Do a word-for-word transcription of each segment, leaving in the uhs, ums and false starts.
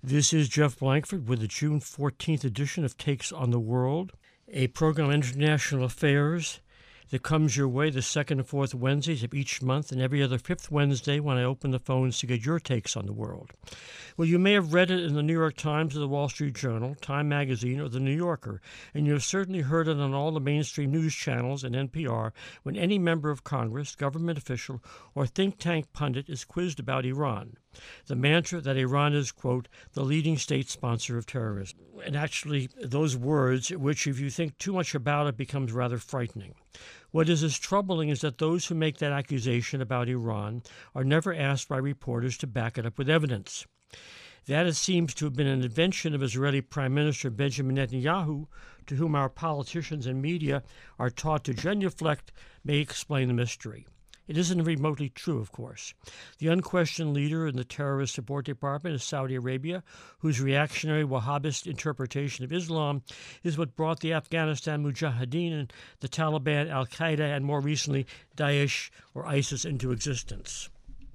This is Jeff Blankford with the June fourteenth edition of Takes on the World, a program on international affairs that comes your way the second and fourth Wednesdays of each month and every other fifth Wednesday when I open the phones to get your takes on the world. Well, you may have read it in the New York Times or the Wall Street Journal, Time Magazine, or the New Yorker, and you have certainly heard it on all the mainstream news channels and N P R when any member of Congress, government official, or think tank pundit is quizzed about Iran. The mantra that Iran is, quote, the leading state sponsor of terrorism. And actually, those words, which if you think too much about it, becomes rather frightening. What is as troubling is that those who make that accusation about Iran are never asked by reporters to back it up with evidence. That, it seems to have been an invention of Israeli Prime Minister Benjamin Netanyahu, to whom our politicians and media are taught to genuflect, may explain the mystery. It isn't remotely true, of course. The unquestioned leader in the terrorist support department is Saudi Arabia, whose reactionary Wahhabist interpretation of Islam is what brought the Afghanistan Mujahideen and the Taliban, Al-Qaeda, and more recently Daesh or ISIS into existence.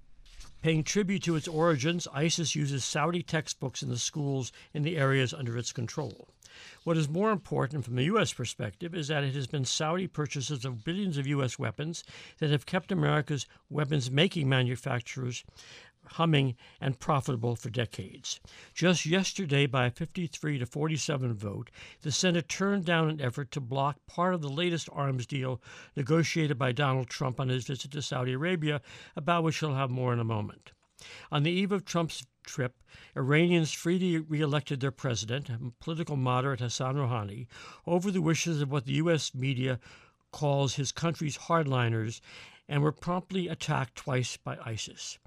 Paying tribute to its origins, ISIS uses Saudi textbooks in the schools in the areas under its control. What is more important from the U S perspective is that it has been Saudi purchases of billions of U S weapons that have kept America's weapons-making manufacturers humming and profitable for decades. Just yesterday, by a fifty-three to forty-seven vote, the Senate turned down an effort to block part of the latest arms deal negotiated by Donald Trump on his visit to Saudi Arabia, about which he'll have more in a moment. On the eve of Trump's trip, Iranians freely re-elected their president, political moderate Hassan Rouhani, over the wishes of what the U S media calls his country's hardliners, and were promptly attacked twice by ISIS.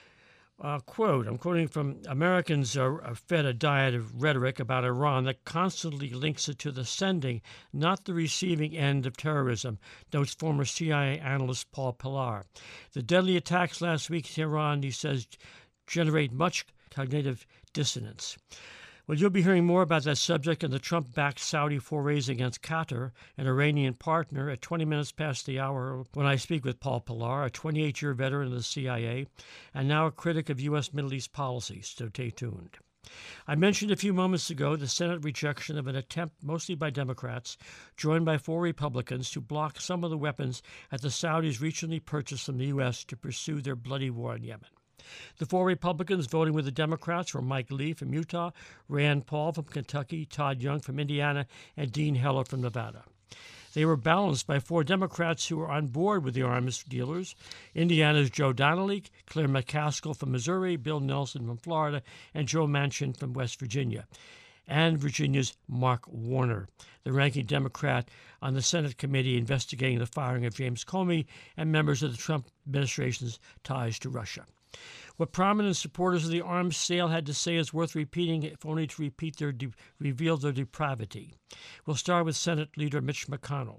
Uh, quote, I'm quoting from Americans are fed a diet of rhetoric about Iran that constantly links it to the sending, not the receiving end of terrorism, notes former C I A analyst Paul Pillar. The deadly attacks last week in Iran, he says, generate much cognitive dissonance. Well, you'll be hearing more about that subject and the Trump-backed Saudi forays against Qatar, an Iranian partner, at twenty minutes past the hour when I speak with Paul Pillar, a twenty-eight-year veteran of the C I A and now a critic of U S Middle East policy, so stay tuned. I mentioned a few moments ago the Senate rejection of an attempt, mostly by Democrats, joined by four Republicans, to block some of the weapons that the Saudis recently purchased from the U S to pursue their bloody war in Yemen. The four Republicans voting with the Democrats were Mike Lee from Utah, Rand Paul from Kentucky, Todd Young from Indiana, and Dean Heller from Nevada. They were balanced by four Democrats who were on board with the arms dealers: Indiana's Joe Donnelly, Claire McCaskill from Missouri, Bill Nelson from Florida, and Joe Manchin from West Virginia, and Virginia's Mark Warner, the ranking Democrat on the Senate committee investigating the firing of James Comey and members of the Trump administration's ties to Russia. What prominent supporters of the arms sale had to say is worth repeating, if only to repeat their de- reveal their depravity. We'll start with Senate Leader Mitch McConnell.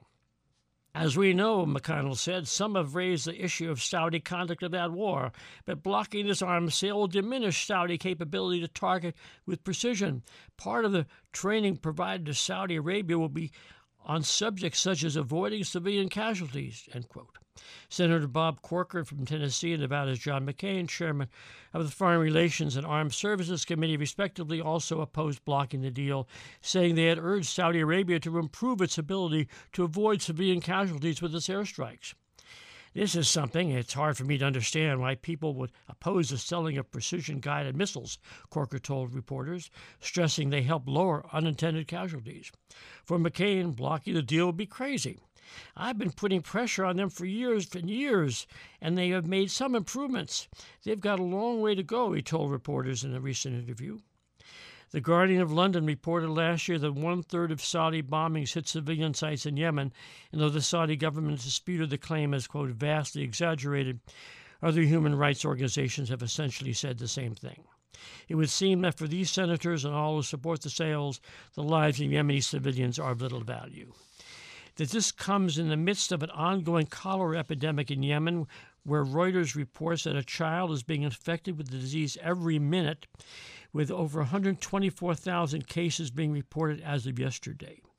As we know, McConnell said, some have raised the issue of Saudi conduct of that war, but blocking this arms sale will diminish Saudi capability to target with precision. Part of the training provided to Saudi Arabia will be on subjects such as avoiding civilian casualties, end quote. Senator Bob Corker from Tennessee and Nevada's John McCain, chairman of the Foreign Relations and Armed Services Committee, respectively, also opposed blocking the deal, saying they had urged Saudi Arabia to improve its ability to avoid civilian casualties with its airstrikes. This is something, it's hard for me to understand why people would oppose the selling of precision-guided missiles, Corker told reporters, stressing they help lower unintended casualties. For McCain, blocking the deal would be crazy. I've been putting pressure on them for years and years, and they have made some improvements. They've got a long way to go, he told reporters in a recent interview. The Guardian of London reported last year that one-third of Saudi bombings hit civilian sites in Yemen, and though the Saudi government disputed the claim as, quote, vastly exaggerated, other human rights organizations have essentially said the same thing. It would seem that for these senators and all who support the sales, the lives of Yemeni civilians are of little value. That this comes in the midst of an ongoing cholera epidemic in Yemen, where Reuters reports that a child is being infected with the disease every minute, with over one hundred twenty-four thousand cases being reported as of yesterday.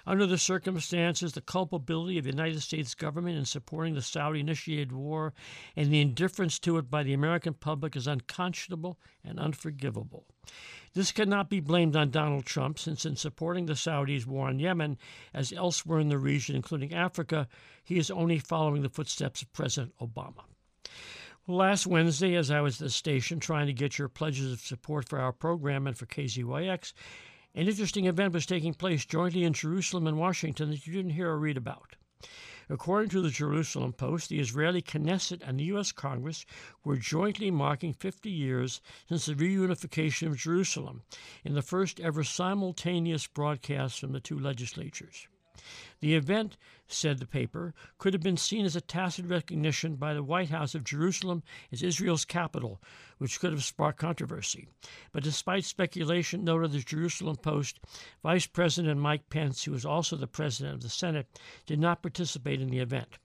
Under the circumstances, the culpability of the United States government in supporting the Saudi-initiated war and the indifference to it by the American public is unconscionable and unforgivable. This cannot be blamed on Donald Trump, since in supporting the Saudis' war on Yemen, as elsewhere in the region, including Africa, he is only following the footsteps of President Obama. Well, last Wednesday, as I was at the station trying to get your pledges of support for our program and for K Z Y X, an interesting event was taking place jointly in Jerusalem and Washington that you didn't hear or read about. According to the Jerusalem Post, the Israeli Knesset and the U S Congress were jointly marking fifty years since the reunification of Jerusalem in the first ever simultaneous broadcast from the two legislatures. The event, said the paper, could have been seen as a tacit recognition by the White House of Jerusalem as Israel's capital, which could have sparked controversy. But despite speculation, noted the Jerusalem Post, Vice President Mike Pence, who is also the President of the Senate, did not participate in the event.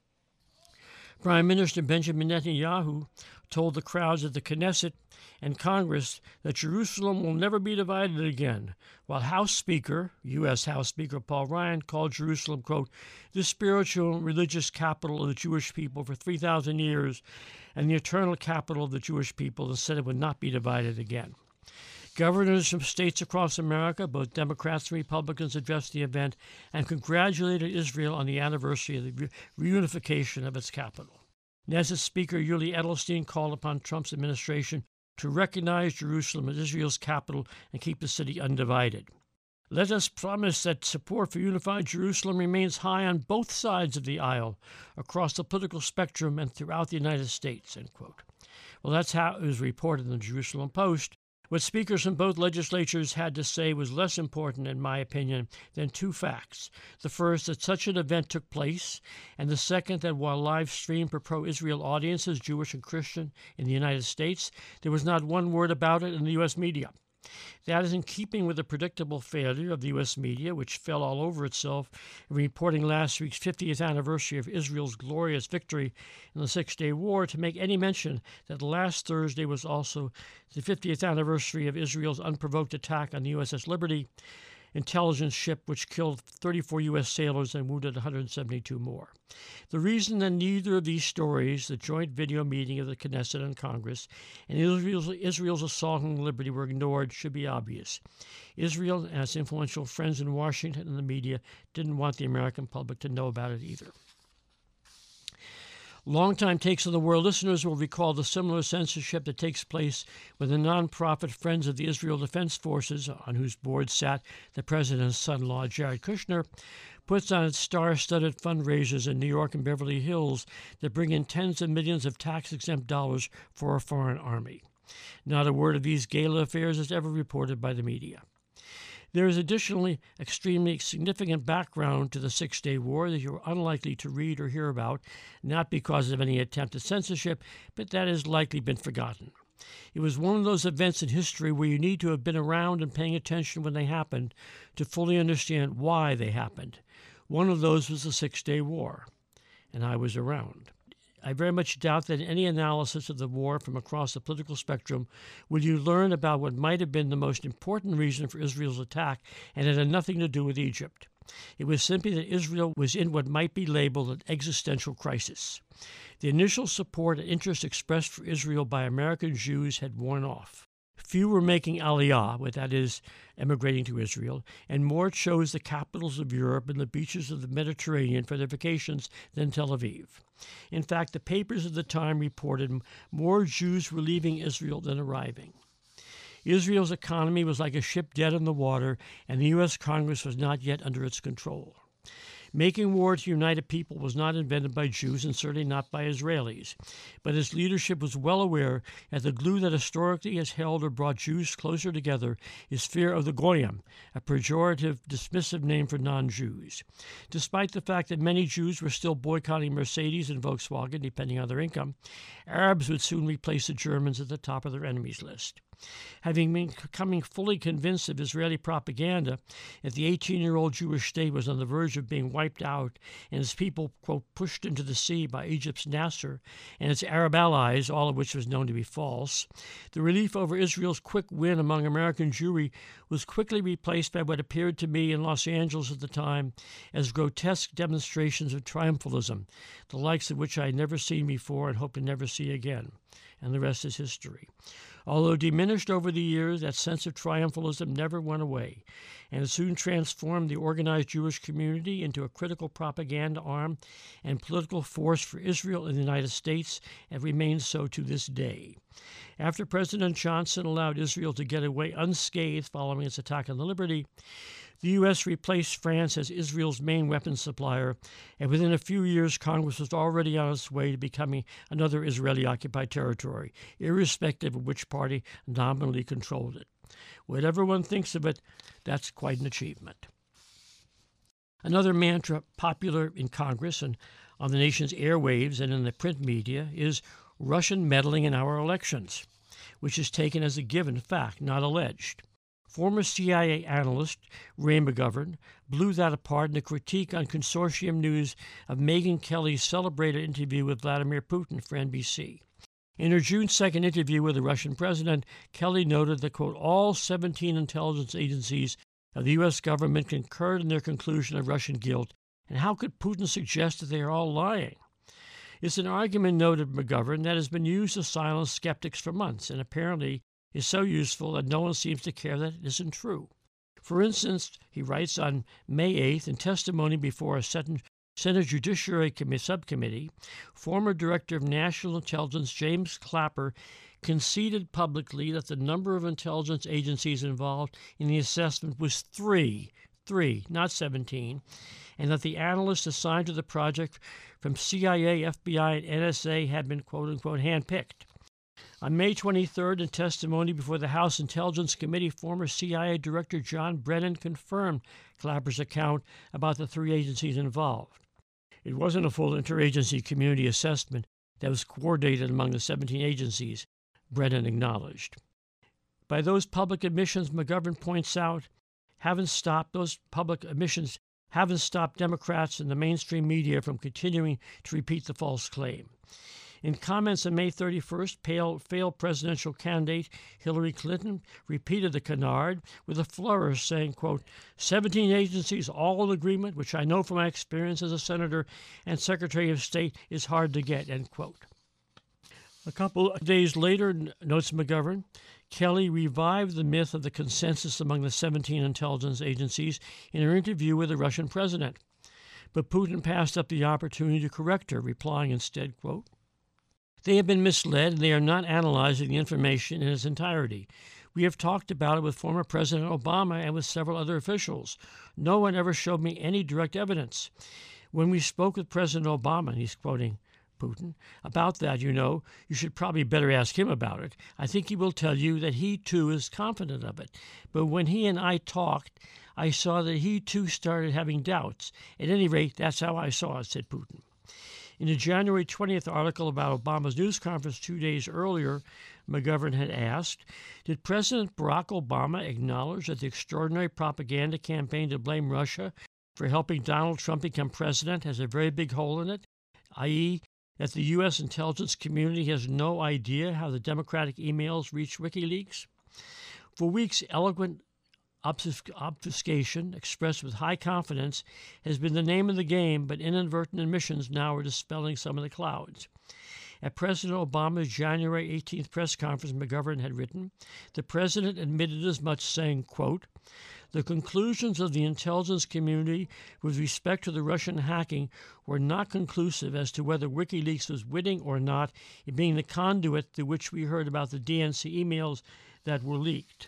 Prime Minister Benjamin Netanyahu told the crowds at the Knesset and Congress that Jerusalem will never be divided again, while House Speaker, U S House Speaker Paul Ryan, called Jerusalem, quote, the spiritual and religious capital of the Jewish people for three thousand years and the eternal capital of the Jewish people, and said it would not be divided again. Governors from states across America, both Democrats and Republicans, addressed the event and congratulated Israel on the anniversary of the reunification of its capital. Knesset Speaker Yuli Edelstein called upon Trump's administration to recognize Jerusalem as Israel's capital and keep the city undivided. Let us promise that support for unified Jerusalem remains high on both sides of the aisle, across the political spectrum and throughout the United States, end quote. Well, that's how it was reported in the Jerusalem Post. What speakers from both legislatures had to say was less important, in my opinion, than two facts. The first, that such an event took place, and the second, that while live streamed for pro-Israel audiences, Jewish and Christian, in the United States, there was not one word about it in the U S media. That is in keeping with the predictable failure of the U S media, which fell all over itself in reporting last week's fiftieth anniversary of Israel's glorious victory in the Six-Day War, to make any mention that last Thursday was also the fiftieth anniversary of Israel's unprovoked attack on the U S S Liberty, intelligence ship which killed thirty-four U S sailors and wounded one hundred seventy-two more. The reason that neither of these stories, the joint video meeting of the Knesset and Congress, and Israel's, Israel's assault on liberty, were ignored should be obvious. Israel and its influential friends in Washington and the media didn't want the American public to know about it either. Longtime Takes on the World listeners will recall the similar censorship that takes place with the nonprofit Friends of the Israel Defense Forces, on whose board sat the president's son-in-law, Jared Kushner, puts on its star-studded fundraisers in New York and Beverly Hills that bring in tens of millions of tax-exempt dollars for a foreign army. Not a word of these gala affairs is ever reported by the media. There is additionally extremely significant background to the Six-Day War that you are unlikely to read or hear about, not because of any attempt at censorship, but that has likely been forgotten. It was one of those events in history where you need to have been around and paying attention when they happened to fully understand why they happened. One of those was the Six-Day War, and I was around. I very much doubt that in any analysis of the war from across the political spectrum will you learn about what might have been the most important reason for Israel's attack, and it had nothing to do with Egypt. It was simply that Israel was in what might be labeled an existential crisis. The initial support and interest expressed for Israel by American Jews had worn off. Few were making aliyah, what that is, emigrating to Israel, and more chose the capitals of Europe and the beaches of the Mediterranean for their vacations than Tel Aviv. In fact, the papers of the time reported more Jews were leaving Israel than arriving. Israel's economy was like a ship dead in the water, and the U S Congress was not yet under its control. Making war to unite a people was not invented by Jews and certainly not by Israelis, but its leadership was well aware that the glue that historically has held or brought Jews closer together is fear of the Goyim, a pejorative, dismissive name for non-Jews. Despite the fact that many Jews were still boycotting Mercedes and Volkswagen, depending on their income, Arabs would soon replace the Germans at the top of their enemies list. Having been becoming fully convinced of Israeli propaganda that the eighteen-year-old Jewish state was on the verge of being wiped out and its people, quote, pushed into the sea by Egypt's Nasser and its Arab allies, all of which was known to be false, the relief over Israel's quick win among American Jewry was quickly replaced by what appeared to me in Los Angeles at the time as grotesque demonstrations of triumphalism, the likes of which I had never seen before and hope to never see again. And the rest is history. Although diminished over the years, that sense of triumphalism never went away, and it soon transformed the organized Jewish community into a critical propaganda arm and political force for Israel and the United States, and remains so to this day. After President Johnson allowed Israel to get away unscathed following its attack on the Liberty, the U S replaced France as Israel's main weapons supplier, and within a few years, Congress was already on its way to becoming another Israeli-occupied territory, irrespective of which party nominally controlled it. Whatever one thinks of it, that's quite an achievement. Another mantra popular in Congress and on the nation's airwaves and in the print media is Russian meddling in our elections, which is taken as a given fact, not alleged. Former C I A analyst Ray McGovern blew that apart in a critique on Consortium News of Megyn Kelly's celebrated interview with Vladimir Putin for N B C. In her June second interview with the Russian president, Kelly noted that, quote, all seventeen intelligence agencies of the U S government concurred in their conclusion of Russian guilt, and how could Putin suggest that they are all lying? It's an argument, noted McGovern, that has been used to silence skeptics for months, and apparently is so useful that no one seems to care that it isn't true. For instance, he writes on May eighth, in testimony before a Senate Judiciary Subcommittee, former Director of National Intelligence James Clapper conceded publicly that the number of intelligence agencies involved in the assessment was three, three, not seventeen, and that the analysts assigned to the project from C I A, F B I, and N S A had been, quote-unquote, handpicked. On May twenty-third, in testimony before the House Intelligence Committee, former C I A Director John Brennan confirmed Clapper's account about the three agencies involved. It wasn't a full interagency community assessment that was coordinated among the seventeen agencies, Brennan acknowledged. By those public admissions, McGovern points out, haven't stopped those public admissions haven't stopped Democrats and the mainstream media from continuing to repeat the false claim. In comments on May thirty-first, failed presidential candidate Hillary Clinton repeated the canard with a flourish, saying, quote, seventeen agencies all in agreement, which I know from my experience as a senator and secretary of state is hard to get, end quote. A couple of days later, notes McGovern, Kelly revived the myth of the consensus among the seventeen intelligence agencies in her interview with the Russian president. But Putin passed up the opportunity to correct her, replying instead, quote, they have been misled and they are not analyzing the information in its entirety. We have talked about it with former President Obama and with several other officials. No one ever showed me any direct evidence. When we spoke with President Obama, and he's quoting Putin, about that, you know, you should probably better ask him about it. I think he will tell you that he, too, is confident of it. But when he and I talked, I saw that he, too, started having doubts. At any rate, that's how I saw it, said Putin. In a January twentieth article about Obama's news conference two days earlier, McGovern had asked, did President Barack Obama acknowledge that the extraordinary propaganda campaign to blame Russia for helping Donald Trump become president has a very big hole in it, that is, that the U S intelligence community has no idea how the Democratic emails reached WikiLeaks? For weeks, eloquent obfuscation, expressed with high confidence, has been the name of the game, but inadvertent admissions now are dispelling some of the clouds. At President Obama's January eighteenth press conference, McGovern had written, the president admitted as much, saying, quote, the conclusions of the intelligence community with respect to the Russian hacking were not conclusive as to whether WikiLeaks was witting or not in being the conduit through which we heard about the D N C emails that were leaked.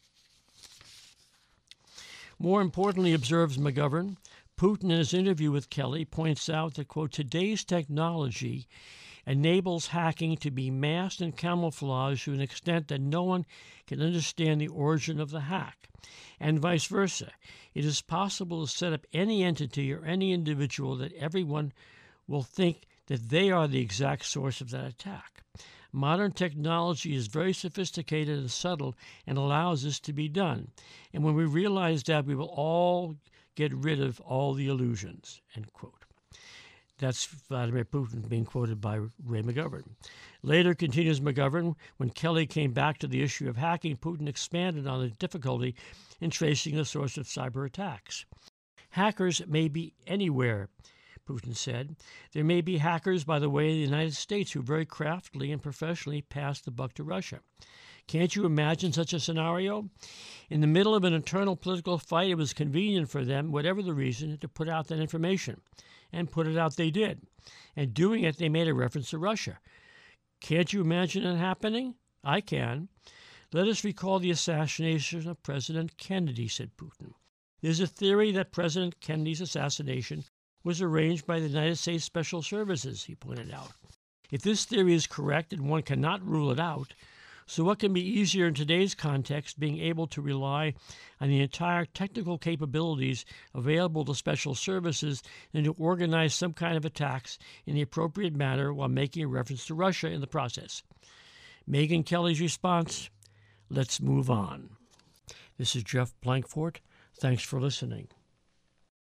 More importantly, observes McGovern, Putin in his interview with Kelly points out that, quote, today's technology enables hacking to be masked and camouflaged to an extent that no one can understand the origin of the hack, and vice versa. It is possible to set up any entity or any individual that everyone will think that they are the exact source of that attack. Modern technology is very sophisticated and subtle and allows this to be done. And when we realize that, we will all get rid of all the illusions, end quote. That's Vladimir Putin being quoted by Ray McGovern. Later, continues McGovern, when Kelly came back to the issue of hacking, Putin expanded on the difficulty in tracing the source of cyber attacks. Hackers may be anywhere, Putin said. There may be hackers, by the way, in the United States who very craftily and professionally pass the buck to Russia. Can't you imagine such a scenario? In the middle of an internal political fight, it was convenient for them, whatever the reason, to put out that information. And put it out they did. And doing it, they made a reference to Russia. Can't you imagine it happening? I can. Let us recall the assassination of President Kennedy, said Putin. There's a theory that President Kennedy's assassination was arranged by the United States Special Services, he pointed out. If this theory is correct, and one cannot rule it out, so what can be easier in today's context, being able to rely on the entire technical capabilities available to special services than to organize some kind of attacks in the appropriate manner while making a reference to Russia in the process? Megyn Kelly's response, let's move on. This is Jeff Blankfort. Thanks for listening.